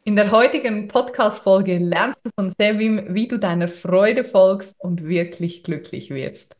In der heutigen Podcast-Folge lernst du von Sevim, wie du deiner Freude folgst und wirklich glücklich wirst.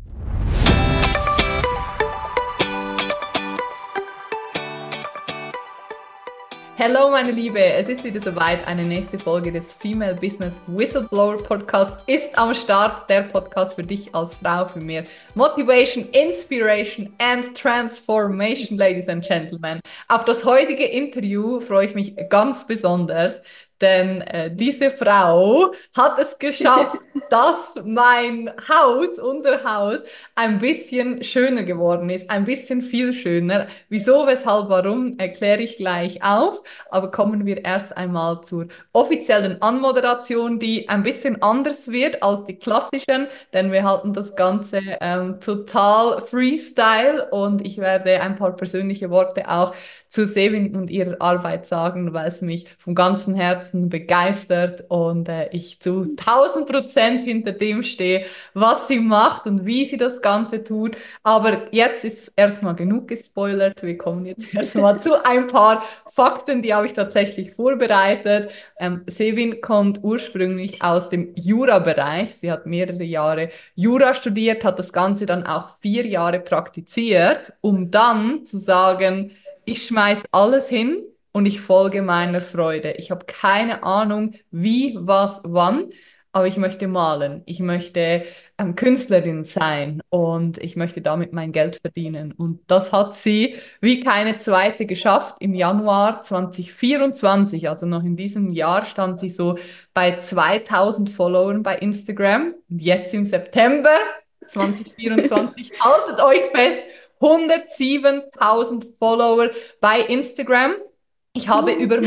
Hallo meine Liebe, es ist wieder soweit. Eine nächste Folge des Female Business Whistleblower Podcasts ist am Start. Der Podcast für dich als Frau für mehr Motivation, Inspiration and Transformation, Ladies and Gentlemen. Auf das heutige Interview freue ich mich ganz besonders, denn diese Frau hat es geschafft, dass mein Haus, unser Haus, ein bisschen schöner geworden ist, ein bisschen viel schöner. Wieso, weshalb, warum, erkläre ich gleich auf. Aber kommen wir erst einmal zur offiziellen Anmoderation, die ein bisschen anders wird als die klassischen, denn wir halten das Ganze total Freestyle und ich werde ein paar persönliche Worte auch zu Sevin und ihrer Arbeit sagen, weil es mich vom ganzen Herzen begeistert und ich zu 1000% hinter dem stehe, was sie macht und wie sie das Ganze tut. Aber jetzt ist erstmal genug gespoilert. Wir kommen jetzt erstmal zu ein paar Fakten, die habe ich tatsächlich vorbereitet. Sevin kommt ursprünglich aus dem Jura-Bereich. Sie hat mehrere Jahre Jura studiert, hat das Ganze dann auch 4 Jahre praktiziert, um dann zu sagen, ich schmeiß alles hin und ich folge meiner Freude. Ich habe keine Ahnung, wie, was, wann, aber ich möchte malen. Ich möchte Künstlerin sein und ich möchte damit mein Geld verdienen. Und das hat sie wie keine zweite geschafft. Im Januar 2024, also noch in diesem Jahr, stand sie so bei 2000 Followern bei Instagram. Und jetzt im September 2024, haltet euch fest, 107.000 Follower bei Instagram. Ich habe über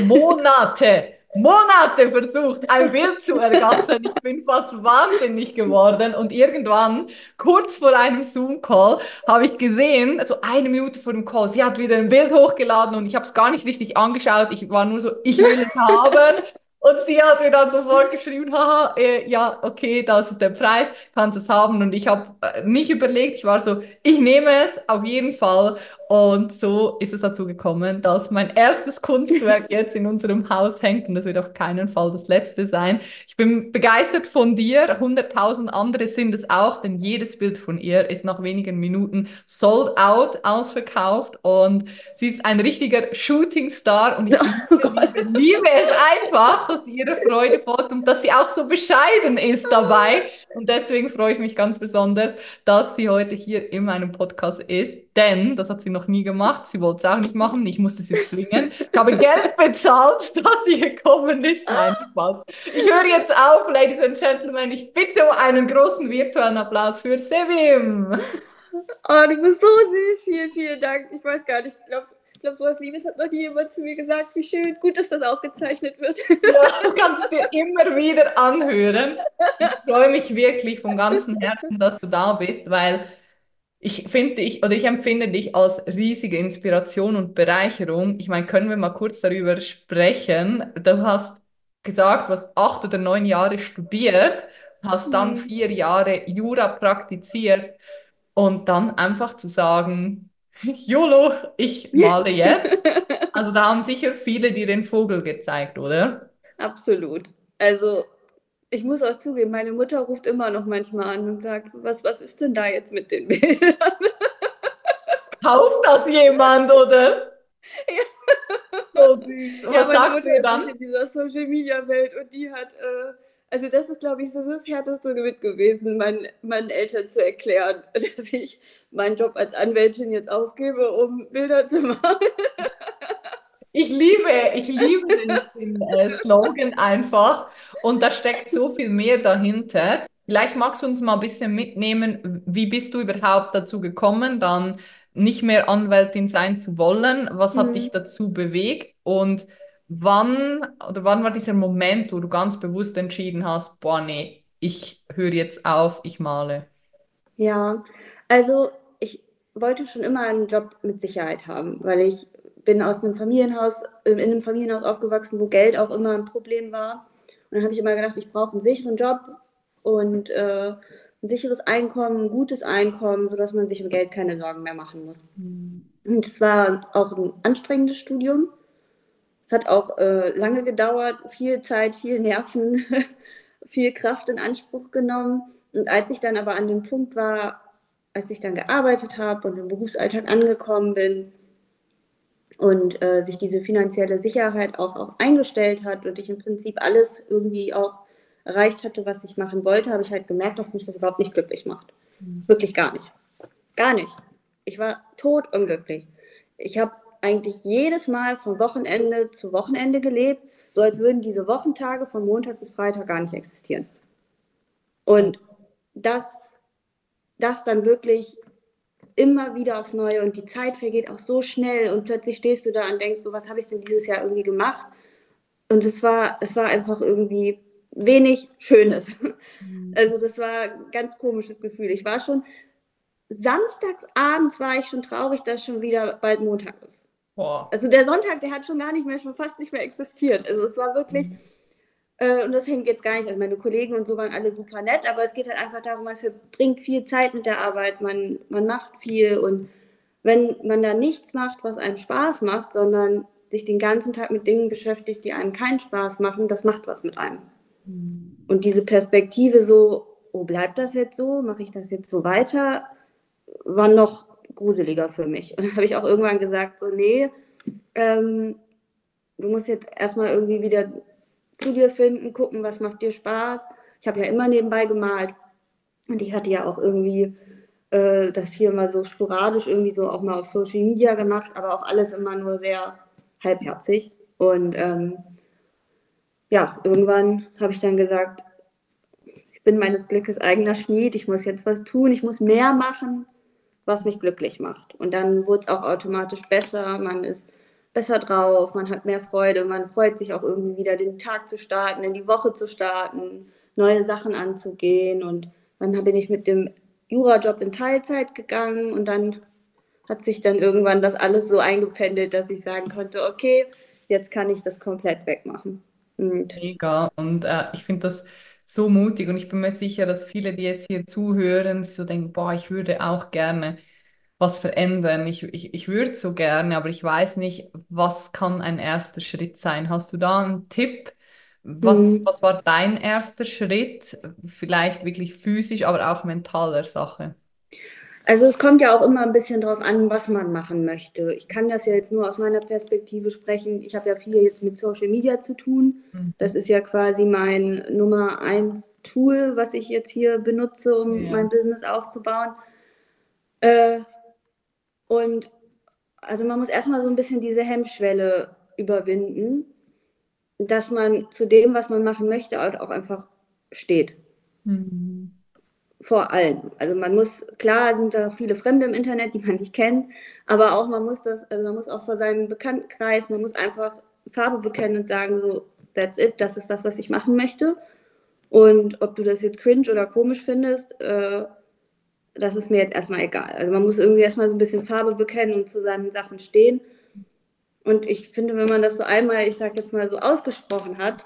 Monate versucht, ein Bild zu ergattern. Ich bin fast wahnsinnig geworden. Und irgendwann, kurz vor einem Zoom-Call, habe ich gesehen, also eine Minute vor dem Call, sie hat wieder ein Bild hochgeladen und ich habe es gar nicht richtig angeschaut. Ich war nur so, ich will es haben. Und sie hat mir dann sofort geschrieben, haha, ja, okay, das ist der Preis, kannst es haben. Und ich habe nicht überlegt, ich war so, ich nehme es auf jeden Fall. Und so ist es dazu gekommen, dass mein erstes Kunstwerk jetzt in unserem Haus hängt und das wird auf keinen Fall das letzte sein. Ich bin begeistert von dir. 100.000 andere sind es auch, denn jedes Bild von ihr ist nach wenigen Minuten sold out, ausverkauft und sie ist ein richtiger Shooting Star und ich Oh Gott. liebe es einfach, dass sie ihrer Freude folgt und dass sie auch so bescheiden ist dabei. Und deswegen freue ich mich ganz besonders, dass sie heute hier in meinem Podcast ist. Denn, das hat sie noch nie gemacht, sie wollte es auch nicht machen, ich musste sie zwingen. Ich habe Geld bezahlt, dass sie gekommen ist. Nein, Spaß. Ich höre jetzt auf, Ladies and Gentlemen. Ich bitte um einen großen virtuellen Applaus für Sevim. Oh, du bist so süß. Vielen, vielen Dank. Ich weiß gar nicht. Ich glaube, sowas Liebes hat noch nie jemand zu mir gesagt. Wie schön. Gut, dass das aufgezeichnet wird. Ja, du kannst es dir immer wieder anhören. Ich freue mich wirklich von ganzem Herzen, dass du da bist, weil ich empfinde dich als riesige Inspiration und Bereicherung. Ich meine, können wir mal kurz darüber sprechen? Du hast gesagt, du hast 8 oder 9 Jahre studiert, hast dann Hm. 4 Jahre Jura praktiziert und dann einfach zu sagen, YOLO, ich male jetzt. Also da haben sicher viele dir den Vogel gezeigt, oder? Absolut. Also, ich muss auch zugeben, meine Mutter ruft immer noch manchmal an und sagt, was ist denn da jetzt mit den Bildern? Kauft das jemand, oder? So süß. Und Ja, was meine sagst du Mutter ihr ist nicht dann? in dieser Social-Media-Welt und die hat, also das ist, glaube ich, so das Härteste mit gewesen, meinen Eltern zu erklären, dass ich meinen Job als Anwältin jetzt aufgebe, um Bilder zu machen. Ich liebe den Slogan einfach und da steckt so viel mehr dahinter. Vielleicht magst du uns mal ein bisschen mitnehmen, wie bist du überhaupt dazu gekommen, dann nicht mehr Anwältin sein zu wollen? Was hat dich Hm. dazu bewegt und wann war dieser Moment, wo du ganz bewusst entschieden hast, boah, nee, ich höre jetzt auf, ich male? Ja, also ich wollte schon immer einen Job mit Sicherheit haben, weil ich bin aus einem Familienhaus, in einem Familienhaus aufgewachsen, wo Geld auch immer ein Problem war. Und dann habe ich immer gedacht, ich brauche einen sicheren Job und ein sicheres Einkommen, ein gutes Einkommen, sodass man sich um Geld keine Sorgen mehr machen muss. Hm. Und es war auch ein anstrengendes Studium. Es hat auch lange gedauert, viel Zeit, viel Nerven, viel Kraft in Anspruch genommen. Und als ich dann aber an dem Punkt war, als ich dann gearbeitet habe und im Berufsalltag angekommen bin und sich diese finanzielle Sicherheit auch eingestellt hat und ich im Prinzip alles irgendwie auch erreicht hatte, was ich machen wollte, habe ich halt gemerkt, dass mich das überhaupt nicht glücklich macht. Wirklich gar nicht. Gar nicht. Ich war totunglücklich. Ich habe eigentlich jedes Mal von Wochenende zu Wochenende gelebt, so als würden diese Wochentage von Montag bis Freitag gar nicht existieren. Und das dann wirklich immer wieder aufs Neue und die Zeit vergeht auch so schnell und plötzlich stehst du da und denkst, so was habe ich denn dieses Jahr irgendwie gemacht? Und es war einfach irgendwie wenig Schönes. Also das war ein ganz komisches Gefühl. Ich war schon samstags abends war ich schon traurig, dass schon wieder bald Montag ist. Boah. Also der Sonntag, der hat schon gar nicht mehr, schon fast nicht mehr existiert. Also es war wirklich, und das hängt jetzt gar nicht, also meine Kollegen und so waren alle super nett, aber es geht halt einfach darum, man verbringt viel Zeit mit der Arbeit, man macht viel und wenn man da nichts macht, was einem Spaß macht, sondern sich den ganzen Tag mit Dingen beschäftigt, die einem keinen Spaß machen, das macht was mit einem. Und diese Perspektive so, oh, bleibt das jetzt so, mache ich das jetzt so weiter, war noch gruseliger für mich. Und dann habe ich auch irgendwann gesagt, so, nee, du musst jetzt erstmal irgendwie wieder zu dir finden, gucken, was macht dir Spaß. Ich habe ja immer nebenbei gemalt und ich hatte ja auch irgendwie das hier mal so sporadisch irgendwie so auch mal auf Social Media gemacht, aber auch alles immer nur sehr halbherzig. Und ja, irgendwann habe ich dann gesagt, ich bin meines Glückes eigener Schmied, ich muss jetzt was tun, ich muss mehr machen, was mich glücklich macht. Und dann wurde es auch automatisch besser, man ist besser drauf, man hat mehr Freude, man freut sich auch irgendwie wieder den Tag zu starten, in die Woche zu starten, neue Sachen anzugehen. Und dann bin ich mit dem Jurajob in Teilzeit gegangen und dann hat sich dann irgendwann das alles so eingependelt, dass ich sagen konnte, okay, jetzt kann ich das komplett wegmachen. Und Mega. Und ich finde das so mutig und ich bin mir sicher, dass viele, die jetzt hier zuhören, sich so denken, boah, ich würde auch gerne was verändern. Ich würde so gerne, aber ich weiß nicht, was kann ein erster Schritt sein. Hast du da einen Tipp? Was war dein erster Schritt? Vielleicht wirklich physisch, aber auch mentaler Sache. Also es kommt ja auch immer ein bisschen drauf an, was man machen möchte. Ich kann das ja jetzt nur aus meiner Perspektive sprechen. Ich habe ja viel jetzt mit Social Media zu tun. Das Mhm. ist ja quasi mein Nummer eins Tool, was ich jetzt hier benutze, um Ja. mein Business aufzubauen. Äh, und also man muss erstmal so ein bisschen diese Hemmschwelle überwinden, dass man zu dem, was man machen möchte, auch einfach steht. Mhm. Vor allem. Also man muss, klar sind da viele Fremde im Internet, die man nicht kennt, aber auch man muss das, also man muss auch vor seinem Bekanntenkreis, man muss einfach Farbe bekennen und sagen, so, that's it, das ist das, was ich machen möchte. Und ob du das jetzt cringe oder komisch findest, das ist mir jetzt erstmal egal. Also man muss irgendwie erstmal so ein bisschen Farbe bekennen und zu seinen Sachen stehen. Und ich finde, wenn man das so einmal, ich sag jetzt mal so ausgesprochen hat,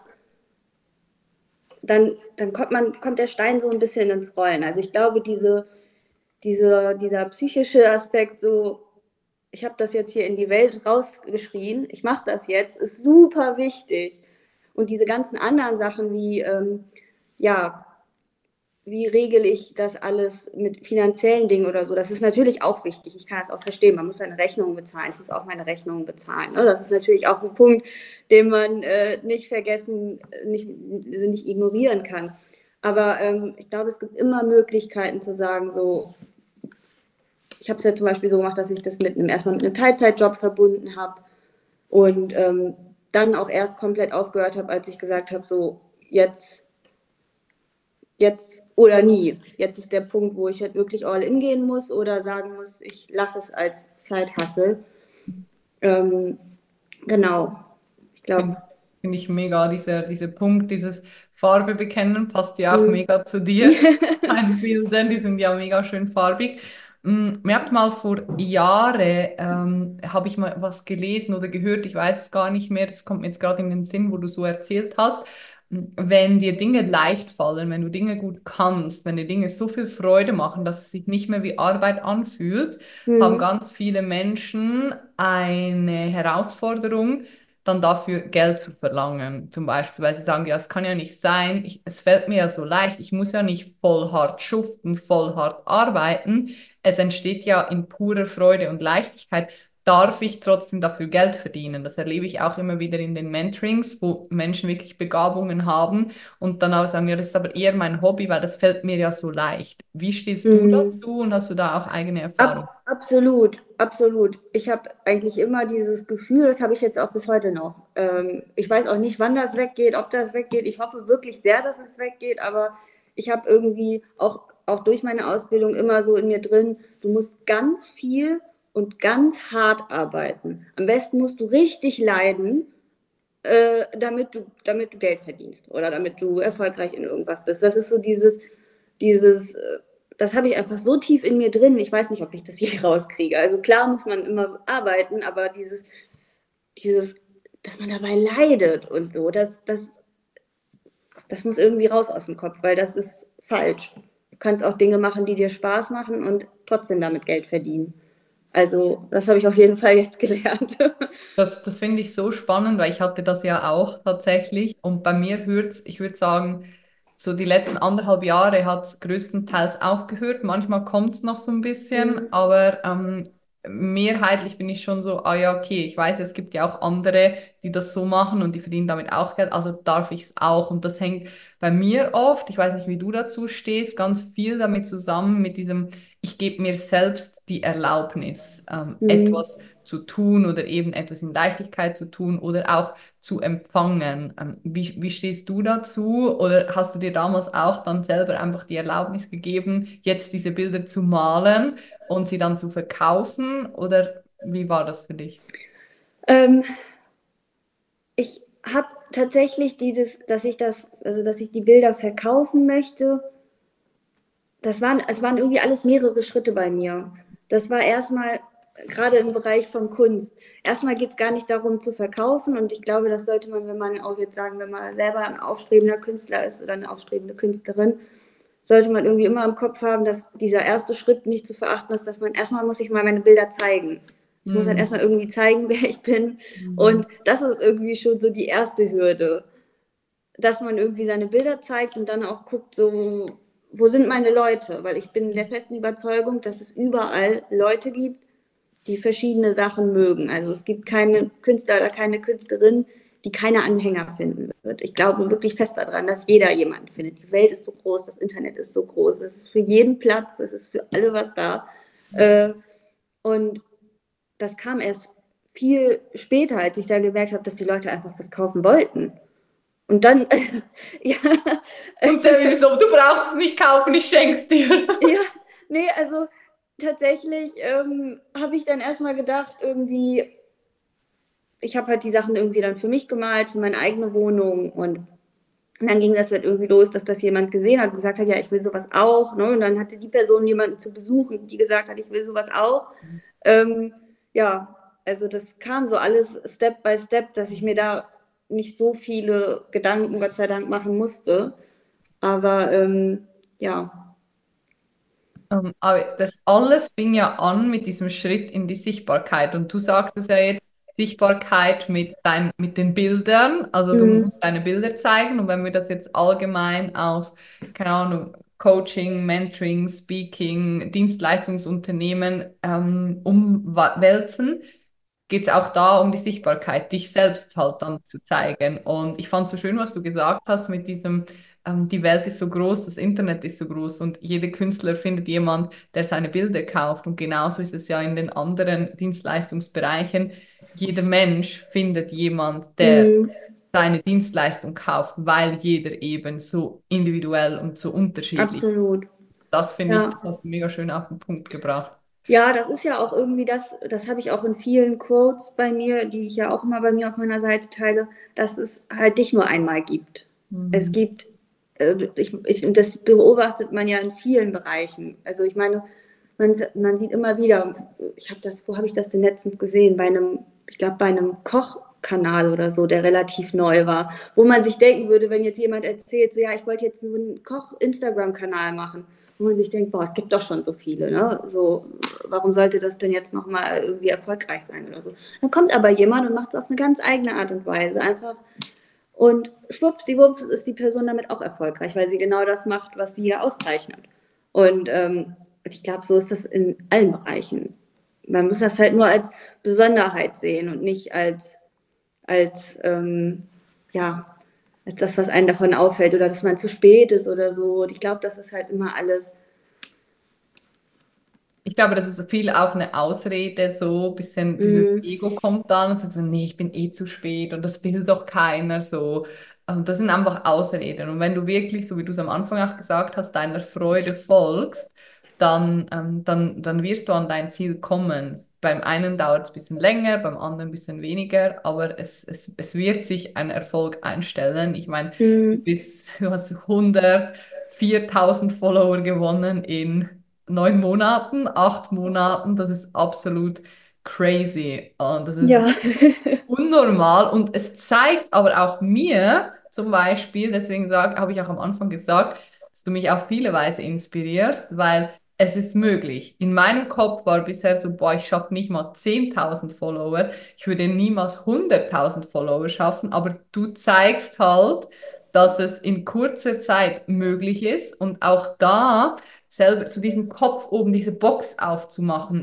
dann kommt der Stein so ein bisschen ins Rollen. Also ich glaube, dieser psychische Aspekt, so, ich habe das jetzt hier in die Welt rausgeschrien, ich mache das jetzt, ist super wichtig. Und diese ganzen anderen Sachen wie, ja, wie regel ich das alles mit finanziellen Dingen oder so, das ist natürlich auch wichtig. Ich kann das auch verstehen. Man muss seine Rechnungen bezahlen. Ich muss auch meine Rechnungen bezahlen. Ne? Das ist natürlich auch ein Punkt, den man nicht vergessen, nicht ignorieren kann. Aber ich glaube, es gibt immer Möglichkeiten zu sagen, so, ich habe es ja zum Beispiel so gemacht, dass ich das erstmal mit einem Teilzeitjob verbunden habe und dann auch erst komplett aufgehört habe, als ich gesagt habe, so jetzt oder nie. Jetzt ist der Punkt, wo ich halt wirklich all in gehen muss oder sagen muss, ich lasse es als Zeithassel. Genau. Ich glaube. Find ich mega, dieser Punkt, dieses Farbe bekennen, passt ja auch mega zu dir. Meine Bilder, die sind ja mega schön farbig. Mir hat mal vor Jahren, habe ich mal was gelesen oder gehört, ich weiß es gar nicht mehr, das kommt mir jetzt gerade in den Sinn, wo du so erzählt hast. Wenn dir Dinge leicht fallen, wenn du Dinge gut kannst, wenn dir Dinge so viel Freude machen, dass es sich nicht mehr wie Arbeit anfühlt, haben ganz viele Menschen eine Herausforderung, dann dafür Geld zu verlangen, zum Beispiel, weil sie sagen, ja, es kann ja nicht sein, es fällt mir ja so leicht, ich muss ja nicht voll hart schuften, voll hart arbeiten, es entsteht ja in purer Freude und Leichtigkeit, darf ich trotzdem dafür Geld verdienen. Das erlebe ich auch immer wieder in den Mentorings, wo Menschen wirklich Begabungen haben und dann auch sagen, ja, das ist aber eher mein Hobby, weil das fällt mir ja so leicht. Wie stehst du Mhm. dazu und hast du da auch eigene Erfahrungen? Absolut, absolut. Ich habe eigentlich immer dieses Gefühl, das habe ich jetzt auch bis heute noch. Ich weiß auch nicht, wann das weggeht, ob das weggeht. Ich hoffe wirklich sehr, dass es weggeht, aber ich habe irgendwie auch durch meine Ausbildung immer so in mir drin, du musst ganz viel und ganz hart arbeiten. Am besten musst du richtig leiden, damit du Geld verdienst oder damit du erfolgreich in irgendwas bist. Das ist so dieses, das habe ich einfach so tief in mir drin. Ich weiß nicht, ob ich das je rauskriege. Also klar muss man immer arbeiten, aber dieses, dass man dabei leidet und so, das muss irgendwie raus aus dem Kopf, weil das ist falsch. Du kannst auch Dinge machen, die dir Spaß machen und trotzdem damit Geld verdienen. Also, das habe ich auf jeden Fall jetzt gelernt. Das finde ich so spannend, weil ich hatte das ja auch tatsächlich. Und bei mir hört ich würde sagen, so die letzten 1,5 Jahre hat es größtenteils aufgehört. Manchmal kommt es noch so ein bisschen, Mhm. aber mehrheitlich bin ich schon so, ah ja, okay, ich weiß, es gibt ja auch andere, die das so machen und die verdienen damit auch Geld, also darf ich es auch. Und das hängt bei mir oft, ich weiß nicht, wie du dazu stehst, ganz viel damit zusammen mit diesem, ich gebe mir selbst die Erlaubnis, Mhm. etwas zu tun oder eben etwas in Leichtigkeit zu tun oder auch zu empfangen. Wie stehst du dazu? Oder hast du dir damals auch dann selber einfach die Erlaubnis gegeben, jetzt diese Bilder zu malen und sie dann zu verkaufen? Oder wie war das für dich? Ähm, Ich habe tatsächlich dass ich die Bilder verkaufen möchte. Es waren irgendwie alles mehrere Schritte bei mir. Das war erstmal, gerade im Bereich von Kunst. Erstmal geht es gar nicht darum zu verkaufen und ich glaube, das sollte man, wenn man auch jetzt sagen, wenn man selber ein aufstrebender Künstler ist oder eine aufstrebende Künstlerin, sollte man irgendwie immer im Kopf haben, dass dieser erste Schritt nicht zu verachten ist, dass man erstmal muss ich mal meine Bilder zeigen. Ich muss halt Hm. erstmal irgendwie zeigen, wer ich bin. Hm. Und das ist irgendwie schon so die erste Hürde, dass man irgendwie seine Bilder zeigt und dann auch guckt, so, wo sind meine Leute? Weil ich bin der festen Überzeugung, dass es überall Leute gibt, die verschiedene Sachen mögen. Also es gibt keine Künstler oder keine Künstlerin, die keine Anhänger finden wird. Ich glaube wirklich fest daran, dass jeder jemanden findet. Die Welt ist so groß, das Internet ist so groß, es ist für jeden Platz, es ist für alle was da. Äh, und das kam erst viel später, als ich da gemerkt habe, dass die Leute einfach was kaufen wollten. Und dann, ja, Und Sammy so, du brauchst es nicht kaufen, ich schenk's dir. ja, nee, also tatsächlich habe ich dann erstmal gedacht, irgendwie, ich habe halt die Sachen irgendwie dann für mich gemalt, für meine eigene Wohnung und dann ging das halt irgendwie los, dass das jemand gesehen hat und gesagt hat, ja, ich will sowas auch. Ne? Und dann hatte die Person jemanden zu besuchen, die gesagt hat, ich will sowas auch. Ähm, ja, also das kam so alles Step by Step, dass ich mir da nicht so viele Gedanken, Gott sei Dank, machen musste. Aber ja. Aber das alles fing ja an mit diesem Schritt in die Sichtbarkeit. Und du sagst es ja jetzt, Sichtbarkeit mit den Bildern. Also du Mhm. musst deine Bilder zeigen. Und wenn wir das jetzt allgemein auf, keine Ahnung, Coaching, Mentoring, Speaking, Dienstleistungsunternehmen umwälzen, geht es auch da um die Sichtbarkeit, dich selbst halt dann zu zeigen. Und ich fand so schön, was du gesagt hast mit diesem, die Welt ist so groß, das Internet ist so groß und jeder Künstler findet jemand, der seine Bilder kauft. Und genauso ist es ja in den anderen Dienstleistungsbereichen. Jeder Mensch findet jemand, der Mhm. seine Dienstleistung kauft, weil jeder eben so individuell und so unterschiedlich. Absolut. Das finde ich, das Ja. hast du mega schön auf den Punkt gebracht. Ja, das ist ja auch irgendwie das habe ich auch in vielen Quotes bei mir, die ich ja auch immer bei mir auf meiner Seite teile, dass es halt dich nur einmal gibt. Es Mhm. gibt, das beobachtet man ja in vielen Bereichen. Also ich meine, man sieht immer wieder, wo habe ich das denn letztens gesehen? Ich glaube, bei einem Kochkanal oder so, der relativ neu war, wo man sich denken würde, wenn jetzt jemand erzählt, so ja, ich wollte jetzt so einen Koch-Instagram-Kanal machen. wo man sich denkt, boah, es gibt doch schon so viele, ne? So, warum sollte das denn jetzt nochmal irgendwie erfolgreich sein oder so? Dann kommt aber jemand und macht es auf eine ganz eigene Art und Weise, einfach. Und schwuppsdiwupps ist die Person damit auch erfolgreich, weil sie genau das macht, was sie hier auszeichnet. Und ich glaube, so ist das in allen Bereichen. Man muss das halt nur als Besonderheit sehen und nicht als ja, als das, was einen davon auffällt oder dass man zu spät ist oder so. Und ich glaube, das ist halt immer alles. Ich glaube, das ist viel auch eine Ausrede, so ein bisschen dieses Mm, Ego kommt dann und sagt so, nee, ich bin eh zu spät und das will doch keiner so. Und das sind einfach Ausreden. Und wenn du wirklich, so wie du es am Anfang auch gesagt hast, deiner Freude folgst, dann wirst du an dein Ziel kommen. Beim einen dauert es ein bisschen länger, beim anderen ein bisschen weniger, aber es wird sich ein Erfolg einstellen. Ich meine, mm, du hast 104.000 Follower gewonnen in 9 Monaten, 8 Monaten, das ist absolut crazy. Und das ist ja. unnormal. Und es zeigt aber auch mir zum Beispiel, deswegen habe ich auch am Anfang gesagt, dass du mich auf viele Weise inspirierst, weil es ist möglich. In meinem Kopf war bisher so, boah, ich schaffe nicht mal 10.000 Follower. Ich würde niemals 100.000 Follower schaffen, aber du zeigst halt, dass es in kurzer Zeit möglich ist und auch da selber zu diesem Kopf oben diese Box aufzumachen.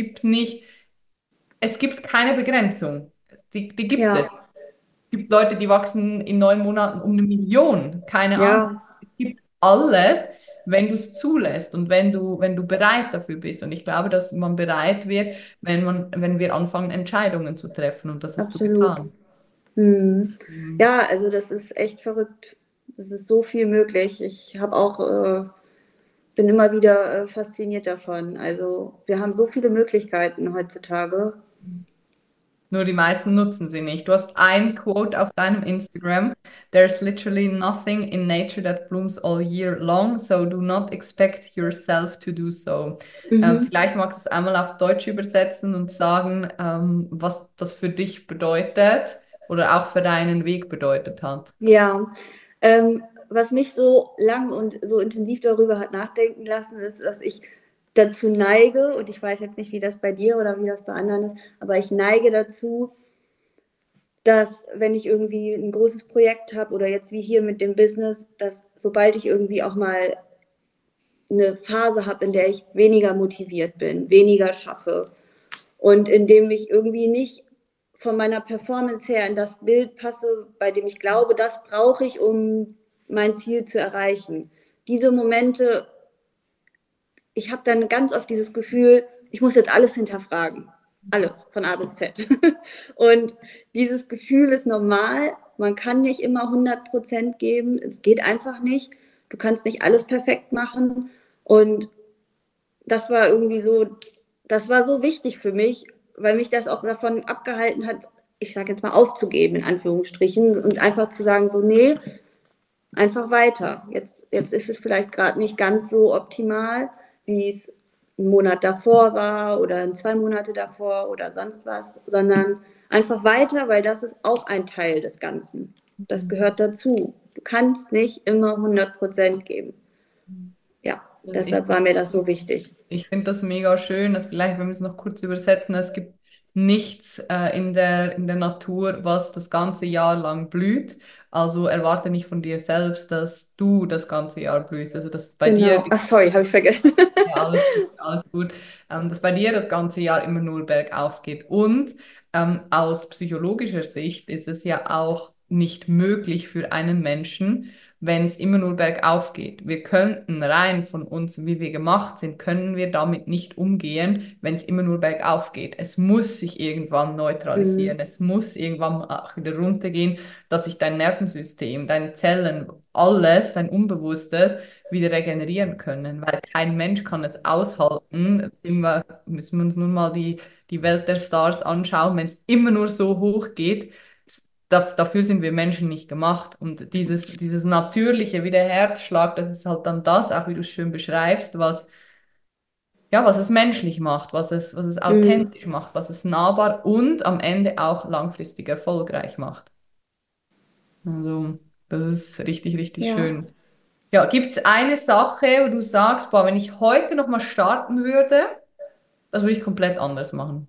Es gibt keine Begrenzung. Die gibt es. Ja, Es gibt Leute, die wachsen in 9 Monaten um 1 Million. Keine Ahnung. ja, Es gibt alles, wenn du es zulässt und wenn du bereit dafür bist. Und ich glaube, dass man bereit wird, wenn wir anfangen, Entscheidungen zu treffen. Und das hast du absolut. getan. Mhm. Mhm. Ja, also das ist echt verrückt. Es ist so viel möglich. Ich habe auch, bin immer wieder fasziniert davon. Also wir haben so viele Möglichkeiten heutzutage. Nur die meisten nutzen sie nicht. Du hast ein Quote auf deinem Instagram. There's literally nothing in nature that blooms all year long, so do not expect yourself to do so. Mhm. Vielleicht magst du es einmal auf Deutsch übersetzen und sagen, was das für dich bedeutet oder auch für deinen Weg bedeutet hat. Ja, was mich so lang und so intensiv darüber hat nachdenken lassen, ist, dass ich dazu neige, und ich weiß jetzt nicht, wie das bei dir oder wie das bei anderen ist, aber ich neige dazu, dass wenn ich irgendwie ein großes Projekt habe oder jetzt wie hier mit dem Business, dass sobald ich irgendwie auch mal eine Phase habe, in der ich weniger motiviert bin, weniger schaffe und in dem ich irgendwie nicht von meiner Performance her in das Bild passe, bei dem ich glaube, das brauche ich, um mein Ziel zu erreichen. Diese Momente, ich habe dann ganz oft dieses Gefühl, ich muss jetzt alles hinterfragen. Alles, von A bis Z. Und dieses Gefühl ist normal. Man kann nicht immer 100% geben. Es geht einfach nicht. Du kannst nicht alles perfekt machen. Und das war irgendwie so, das war so wichtig für mich, weil mich das auch davon abgehalten hat, ich sage jetzt mal aufzugeben, in Anführungsstrichen, und einfach zu sagen, so, nee, einfach weiter. Jetzt ist es vielleicht gerade nicht ganz so optimal, wie es einen Monat davor war oder 2 Monate davor oder sonst was, sondern einfach weiter, weil das ist auch ein Teil des Ganzen. Das gehört dazu. Du kannst nicht immer 100% geben. Ja, Ich deshalb war mir das so wichtig. Ich finde das mega schön, dass vielleicht, wenn wir es noch kurz übersetzen, es gibt nichts in der Natur, was das ganze Jahr lang blüht. Also erwarte nicht von dir selbst, dass du das ganze Jahr blühst. Also dass bei dir, Genau. Ach, sorry, habe ich vergessen. ja, alles gut, alles gut, dass bei dir das ganze Jahr immer nur bergauf geht. Und aus psychologischer Sicht ist es ja auch nicht möglich für einen Menschen, wenn es immer nur bergauf geht. Wir könnten rein von uns, wie wir gemacht sind, können wir damit nicht umgehen, wenn es immer nur bergauf geht. Es muss sich irgendwann neutralisieren. Mhm. Es muss irgendwann auch wieder runtergehen, dass sich dein Nervensystem, deine Zellen, alles, dein Unbewusstes wieder regenerieren können, weil kein Mensch kann es aushalten. Müssen wir uns nun mal die Welt der Stars anschauen, wenn es immer nur so hoch geht. Dafür sind wir Menschen nicht gemacht. Und dieses natürliche, wie der Herzschlag, das ist halt dann das, auch wie du es schön beschreibst, ja, was es menschlich macht, was es Mhm. authentisch macht, was es nahbar und am Ende auch langfristig erfolgreich macht. Also, das ist richtig, richtig Ja. schön. Ja, gibt es eine Sache, wo du sagst, boah, wenn ich heute nochmal starten würde, das würde ich komplett anders machen?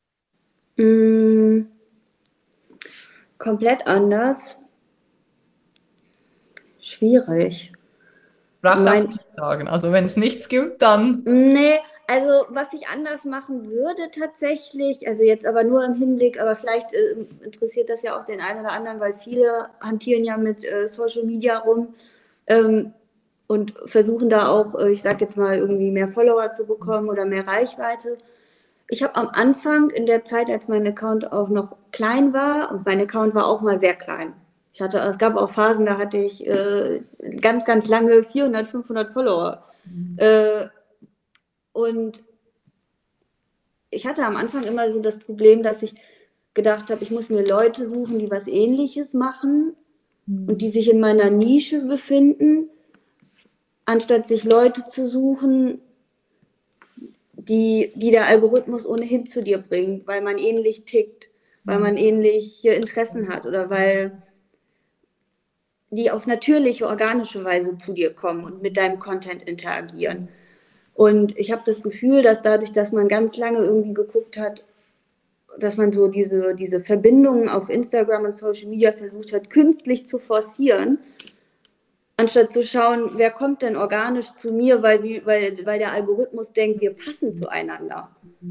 Mm, komplett anders. Schwierig. Brauchst auch Mein, nicht sagen. Also wenn es nichts gibt, dann. nee, also was ich anders machen würde tatsächlich, also jetzt aber nur im Hinblick, aber vielleicht interessiert das ja auch den einen oder anderen, weil viele hantieren ja mit Social Media rum ähm, und versuchen da auch, ich sag jetzt mal, irgendwie mehr Follower zu bekommen oder mehr Reichweite. Ich habe am Anfang in der Zeit, als mein Account auch noch klein war, und mein Account war auch mal sehr klein. Es gab auch Phasen, da hatte ich ganz, ganz lange 400, 500 Follower. Äh, und ich hatte am Anfang immer so das Problem, dass ich gedacht habe, ich muss mir Leute suchen, die was Ähnliches machen und die sich in meiner Nische befinden, anstatt sich Leute zu suchen, die der Algorithmus ohnehin zu dir bringt, weil man ähnlich tickt, weil man ähnliche Interessen hat oder weil die auf natürliche, organische Weise zu dir kommen und mit deinem Content interagieren. Und ich habe das Gefühl, dass dadurch, dass man ganz lange irgendwie geguckt hat, dass man so diese Verbindungen auf Instagram und Social Media versucht hat, künstlich zu forcieren, anstatt zu schauen, wer kommt denn organisch zu mir, weil der Algorithmus denkt, wir passen zueinander.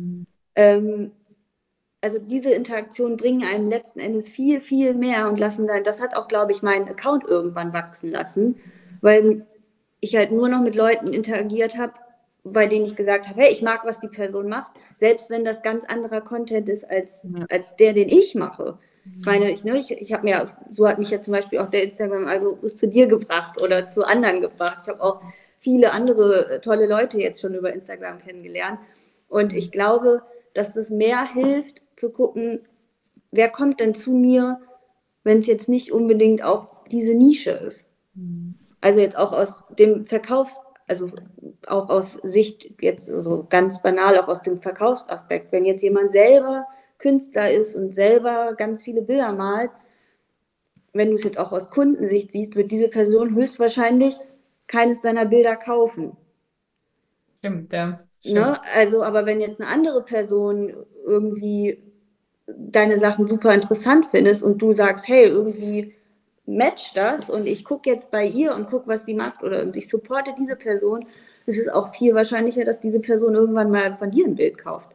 Also diese Interaktionen bringen einem letzten Endes viel, viel mehr und lassen dann, das hat auch, glaube ich, meinen Account irgendwann wachsen lassen, weil ich halt nur noch mit Leuten interagiert habe, bei denen ich gesagt habe, hey, ich mag, was die Person macht, selbst wenn das ganz anderer Content ist Ja. als der, den ich mache. Ich meine, ich habe mir, so hat mich ja zum Beispiel auch der Instagram-Algorithmus zu dir gebracht oder zu anderen gebracht. Ich habe auch viele andere tolle Leute jetzt schon über Instagram kennengelernt. Und ich glaube, dass das mehr hilft, zu gucken, wer kommt denn zu mir, wenn es jetzt nicht unbedingt auch diese Nische ist. Also jetzt auch aus dem also auch aus Sicht, jetzt so ganz banal, auch aus dem Verkaufsaspekt. Wenn jetzt jemand selber Künstler ist und selber ganz viele Bilder malt, wenn du es jetzt auch aus Kundensicht siehst, wird diese Person höchstwahrscheinlich keines deiner Bilder kaufen. Stimmt, ja. Ne? Stimmt. Also, aber wenn jetzt eine andere Person irgendwie deine Sachen super interessant findest und du sagst, hey, irgendwie matcht das und ich gucke jetzt bei ihr und gucke, was sie macht oder ich supporte diese Person, ist es auch viel wahrscheinlicher, dass diese Person irgendwann mal von dir ein Bild kauft.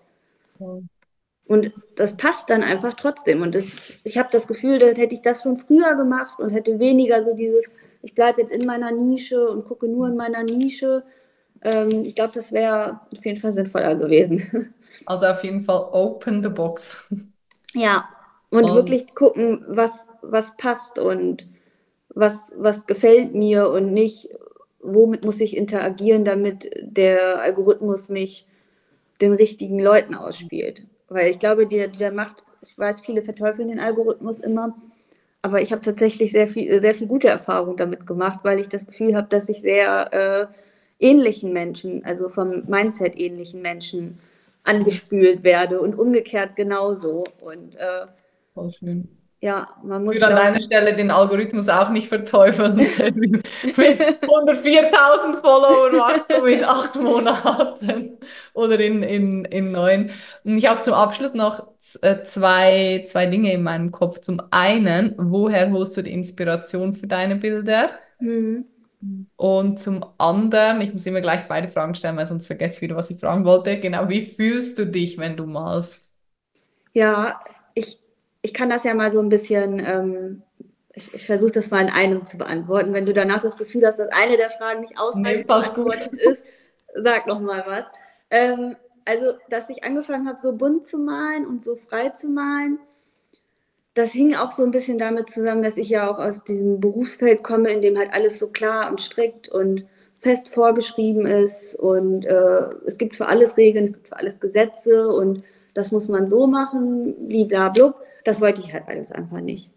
Und das passt dann einfach trotzdem. Und ich habe das Gefühl, dass hätte ich das schon früher gemacht und hätte weniger so dieses, ich bleibe jetzt in meiner Nische und gucke nur in meiner Nische. Ich glaube, das wäre auf jeden Fall sinnvoller gewesen. Also auf jeden Fall open the box. Ja, und Und wirklich gucken, was passt und was gefällt mir und nicht, womit muss ich interagieren, damit der Algorithmus mich den richtigen Leuten ausspielt. Weil ich glaube, der macht, ich weiß, viele verteufeln den Algorithmus immer, aber ich habe tatsächlich sehr viel gute Erfahrungen damit gemacht, weil ich das Gefühl habe, dass ich sehr ähnlichen Menschen, also vom Mindset ähnlichen Menschen angespült werde und umgekehrt genauso. Und voll schön. ja, man Ich muss, würde an glaube deiner Stelle den Algorithmus auch nicht verteufeln. Mit 104.000 Followern machst du mit 8 Monaten oder in 9. Und ich habe zum Abschluss noch zwei Dinge in meinem Kopf. Zum einen, woher holst du die Inspiration für deine Bilder? hm, Und zum anderen, ich muss immer gleich beide Fragen stellen, weil sonst vergesse ich wieder, was ich fragen wollte. Genau, wie fühlst du dich, wenn du malst? ja, ich kann das ja mal so ein bisschen, ich versuche das mal in einem zu beantworten. Wenn du danach das Gefühl hast, dass eine der Fragen nicht Nee, ausreichend passt gut. beantwortet ist, sag noch mal was. Also, dass ich angefangen habe, so bunt zu malen und so frei zu malen, das hing auch so ein bisschen damit zusammen, dass ich ja auch aus diesem Berufsfeld komme, in dem halt alles so klar und strikt und fest vorgeschrieben ist und es gibt für alles Regeln, es gibt für alles Gesetze und das muss man so machen, bliblablub. Das wollte ich halt alles einfach nicht.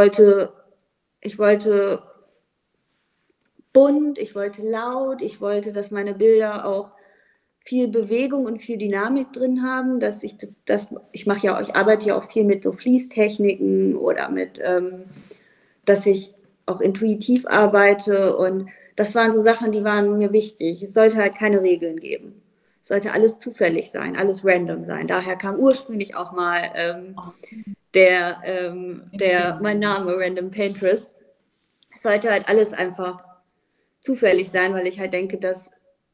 Ich wollte bunt, ich wollte laut, ich wollte, dass meine Bilder auch viel Bewegung und viel Dynamik drin haben, dass ich arbeite ja auch viel mit so Fließtechniken oder dass ich auch intuitiv arbeite und das waren so Sachen, die waren mir wichtig. Es sollte halt keine Regeln geben. Es sollte alles zufällig sein, alles random sein. Daher kam ursprünglich auch mal mein Name, Random Painterest. Es sollte halt alles einfach zufällig sein, weil ich halt denke, dass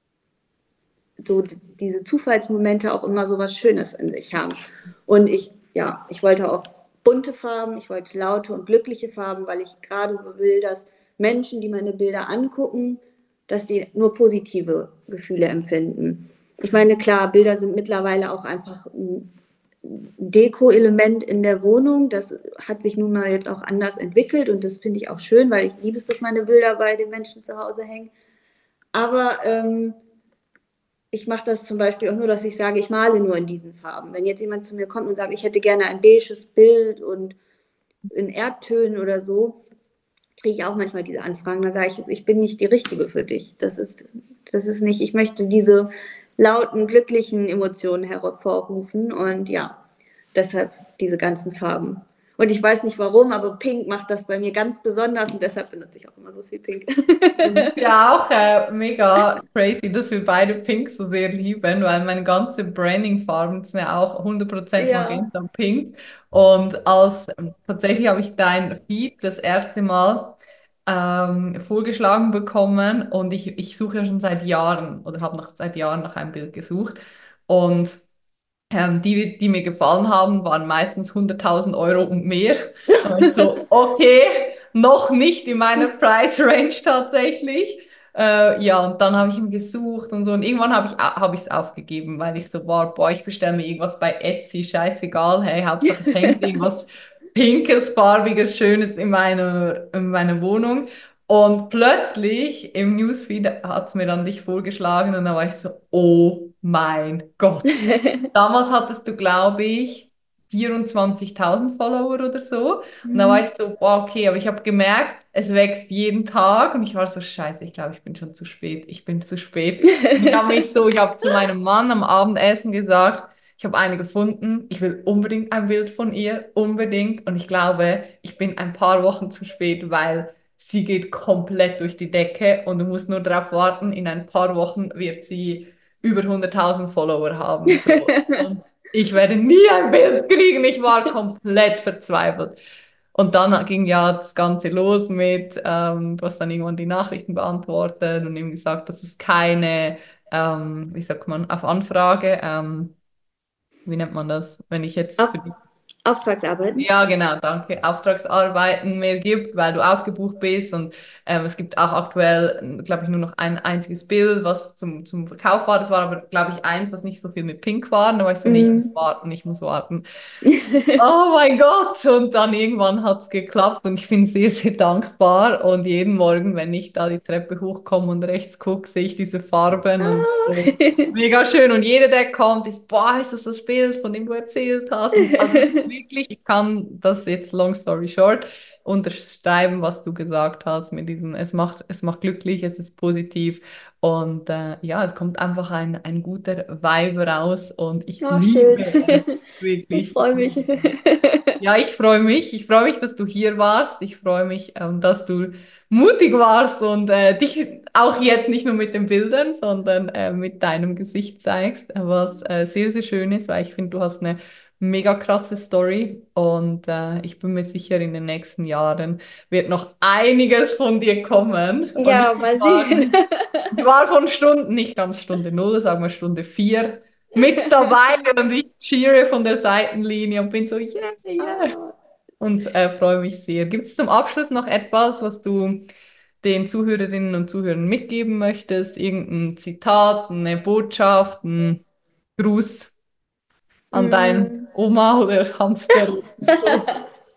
so diese Zufallsmomente auch immer so was Schönes in sich haben. Und ich wollte auch bunte Farben, ich wollte laute und glückliche Farben, weil ich gerade will, dass Menschen, die meine Bilder angucken, dass die nur positive Gefühle empfinden. Ich meine, klar, Bilder sind mittlerweile auch einfach ein Deko-Element in der Wohnung. Das hat sich nun mal jetzt auch anders entwickelt und das finde ich auch schön, weil ich liebe es, dass meine Bilder bei den Menschen zu Hause hängen. Aber ich mache das zum Beispiel auch nur, dass ich sage, ich male nur in diesen Farben. Wenn jetzt jemand zu mir kommt und sagt, ich hätte gerne ein beiges Bild und in Erdtönen oder so, kriege ich auch manchmal diese Anfragen. Da sage ich bin nicht die Richtige für dich. Das ist nicht, ich möchte diese lauten, glücklichen Emotionen hervorrufen und ja, deshalb diese ganzen Farben. Und ich weiß nicht warum, aber Pink macht das bei mir ganz besonders und deshalb benutze ich auch immer so viel Pink. Ja, auch mega crazy, dass wir beide Pink so sehr lieben, weil meine ganze Branding-Farben sind ja auch 100% Ja. Magenta Pink. Und als tatsächlich habe ich dein Feed das erste Mal vorgeschlagen bekommen und ich suche ja schon seit Jahren oder habe seit Jahren nach einem Bild gesucht. Und die mir gefallen haben, waren meistens 100.000 € und mehr. Da war ich so, okay, noch nicht in meiner Price Range tatsächlich. Ja, und dann habe ich ihn gesucht und so. Und irgendwann hab ich es aufgegeben, weil ich so war, boah, ich bestelle mir irgendwas bei Etsy, scheißegal, hey, Hauptsache es hängt irgendwas Pinkes, Farbiges, Schönes in meiner Wohnung. Und plötzlich im Newsfeed hat es mir dann dich vorgeschlagen und da war ich so, oh mein Gott. Damals hattest du, glaube ich, 24.000 Follower oder so. Und da war ich so, boah, okay, aber ich habe gemerkt, es wächst jeden Tag. Und ich war so, scheiße, ich glaube, ich bin schon zu spät. Ich bin zu spät. Und ich habe zu meinem Mann am Abendessen gesagt, ich habe eine gefunden. Ich will unbedingt ein Bild von ihr, unbedingt. Und ich glaube, ich bin ein paar Wochen zu spät, weil sie geht komplett durch die Decke und du musst nur darauf warten, in ein paar Wochen wird sie über 100.000 Follower haben. So. Und ich werde nie ein Bild kriegen. Ich war komplett verzweifelt. Und dann ging ja das Ganze los mit, du hast dann irgendwann die Nachrichten beantwortet und ihm gesagt, dass es keine, wie sagt man, auf Anfrage, wie nennt man das, wenn ich jetzt Auf, für die Auftragsarbeiten. ja, genau, danke. Auftragsarbeiten mehr gibt, weil du ausgebucht bist und es gibt auch aktuell, glaube ich, nur noch ein einziges Bild, was zum Verkauf war. Das war aber, glaube ich, eins, was nicht so viel mit Pink war. Und da war ich so, nee, ich muss Mm. warten, ich muss warten. Oh mein Gott! Und dann irgendwann hat es geklappt und ich bin sehr, sehr dankbar. Und jeden Morgen, wenn ich da die Treppe hochkomme und rechts gucke, sehe ich diese Farben und so mega schön. Und jeder, der kommt, ist, boah, ist das das Bild, von dem du erzählt hast? Und also wirklich, ich kann das jetzt, long story short, unterschreiben, was du gesagt hast mit diesem, es macht glücklich, es ist positiv. Und ja, es kommt einfach ein guter Vibe raus und ich Oh, schön. liebe es. Ich Wirklich. freue mich. Ja, ich freue mich. Ich freue mich, dass du hier warst. Ich freue mich, dass du mutig warst und dich auch jetzt nicht nur mit den Bildern, sondern mit deinem Gesicht zeigst, was sehr, sehr schön ist, weil ich finde, du hast eine mega krasse Story und ich bin mir sicher, in den nächsten Jahren wird noch einiges von dir kommen. Und Ja, mal sehen. ich war von nicht ganz Stunde null, sagen wir Stunde vier, mit dabei und ich cheere von der Seitenlinie und bin so, yeah, yeah. Ah, Und freue mich sehr. Gibt es zum Abschluss noch etwas, was du den Zuhörerinnen und Zuhörern mitgeben möchtest? Irgendein Zitat, eine Botschaft, ein Gruß an dein mm. Oma oder Hamster? So.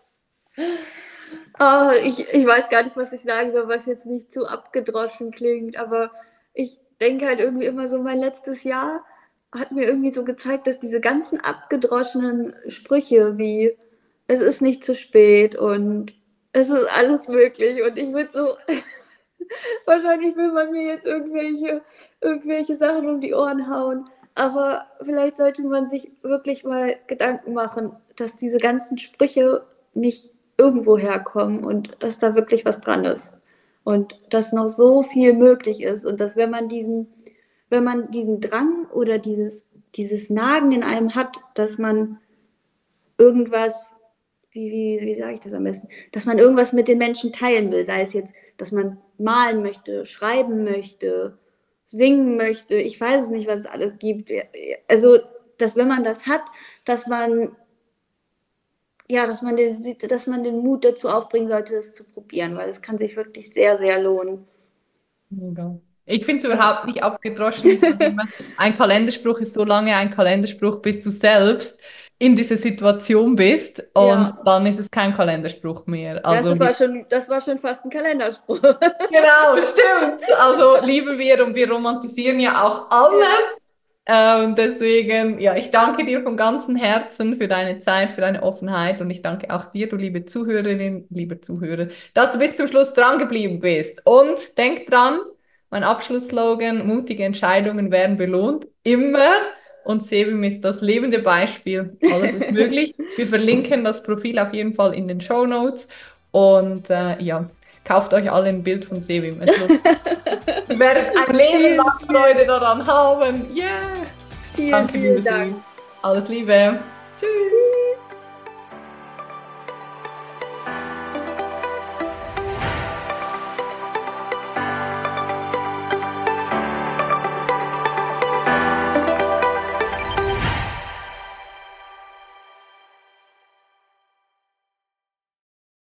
Oh, ich weiß gar nicht, was ich sagen soll, was jetzt nicht zu abgedroschen klingt, aber ich denke halt irgendwie immer so, mein letztes Jahr hat mir irgendwie so gezeigt, dass diese ganzen abgedroschenen Sprüche wie es ist nicht zu spät und es ist alles möglich und ich würde so, wahrscheinlich will man mir jetzt irgendwelche Sachen um die Ohren hauen, aber vielleicht sollte man sich wirklich mal Gedanken machen, dass diese ganzen Sprüche nicht irgendwo herkommen und dass da wirklich was dran ist. und dass noch so viel möglich ist und dass wenn man diesen Drang oder dieses Nagen in einem hat, dass man irgendwas, wie sage ich das am besten, dass man irgendwas mit den Menschen teilen will, sei es jetzt, dass man malen möchte, schreiben möchte, singen möchte, ich weiß es nicht, was es alles gibt. Also, dass wenn man das hat, dass man ja, dass man den Mut dazu aufbringen sollte, das zu probieren, weil es kann sich wirklich sehr, sehr lohnen. Mega. Ich finde es Ja. überhaupt nicht abgedroschen. Ich sage immer, ein Kalenderspruch ist so lange ein Kalenderspruch, bis du selbst in dieser Situation bist. Und Ja, dann ist es kein Kalenderspruch mehr. das Also das war schon fast ein Kalenderspruch. genau, stimmt. Also lieben wir und wir romantisieren ja auch alle. Ja. Deswegen, ja, ich danke dir von ganzem Herzen für deine Zeit, für deine Offenheit und ich danke auch dir, du liebe Zuhörerin, lieber Zuhörer, dass du bis zum Schluss dran geblieben bist. Und denk dran, mein Abschlussslogan, mutige Entscheidungen werden belohnt, immer. Und Sevim ist das lebende Beispiel. Alles ist möglich. Wir verlinken das Profil auf jeden Fall in den Show Notes. Und ja, kauft euch alle ein Bild von Sevim. Es lohnt. Ihr werdet ein Leben Vielen, lang Freude daran haben. Yeah! vielen, Danke, vielen liebe Dank. Sevim. Alles Liebe. Tschüss.